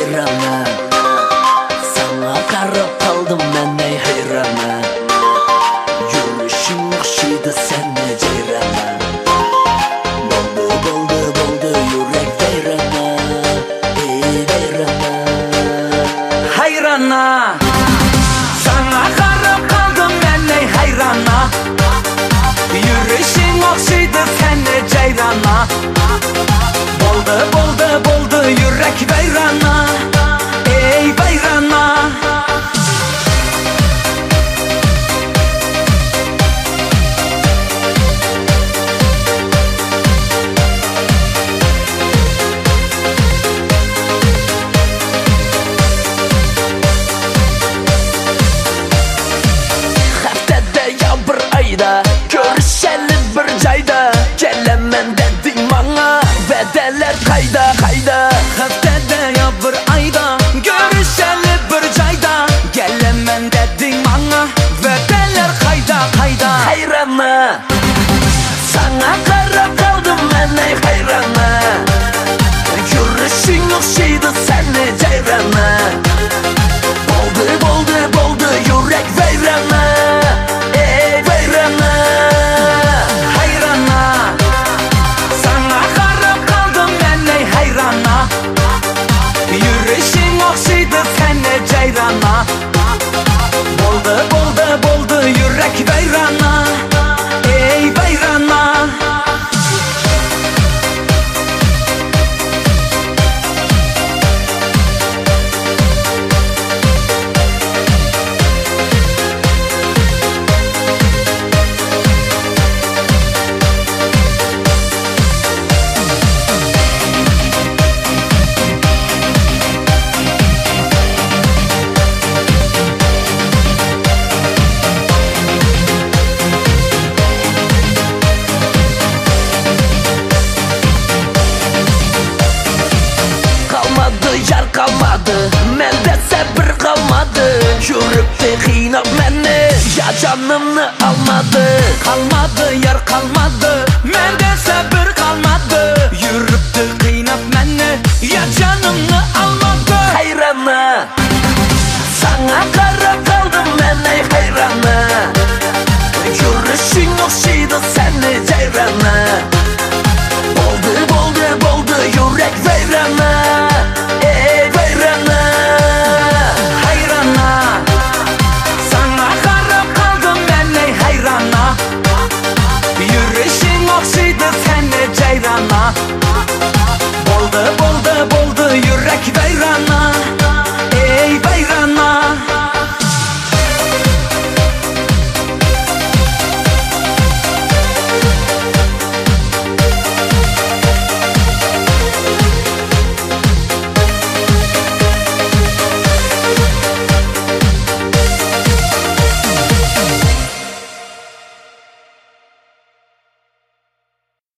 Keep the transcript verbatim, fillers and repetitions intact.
hayrana. Sana qarab qaldım mən ey hayrana. Yürüşün oxşaydı sənə ceyrana. Boldu, boldu, boldu yürək veyrana. Ey veyrana. Hayrana. Sana qarab qaldım mən ey hayrana. Yürüşün oxşaydı sənə ceyrana. Boldu, boldu, boldu yürək veyrana. Ey veyrana. Həftədə ya bir ayda görüşəli bir cayda. Gələmən dedim bana vədələr qayda qayda. Həftədə ya bir ayda görüşəli bir cayda. Gələmən dedim bana vədələr qayda qayda. Hayrana. Sana qarab qaldım mən ey hayrana. Yürüşün oxşaydı sənə ceyrana. Boldu, boldu, boldu yürək veyrana. Ey veyrana. Hayrana. Sana qarab qaldım mən ey hayrana. Yürüşün oxşaydı sənə ceyrana. Boldu, boldu, boldu yürək veyrana. Ey veyrana. Qalmadı yar qalmadı, məndə səbir qalmadı. Yürübdü qiynab məni, ya canımı almadı. Qalmadı yar qalmadı, məndə səbir qalmadı. Yürübdü qiynab məni, ya canımı almadı. Hayrana. Sana qarab qaldım mən ey hayrana. Yürüşün oxşaydı sənə ceyrana. Boldu, boldu, boldu yürək veyrana. Ey veyrana. Hayrana. Sana qarab qaldım mən ey hayrana. Yürüşün oxşaydı sənə ceyrana.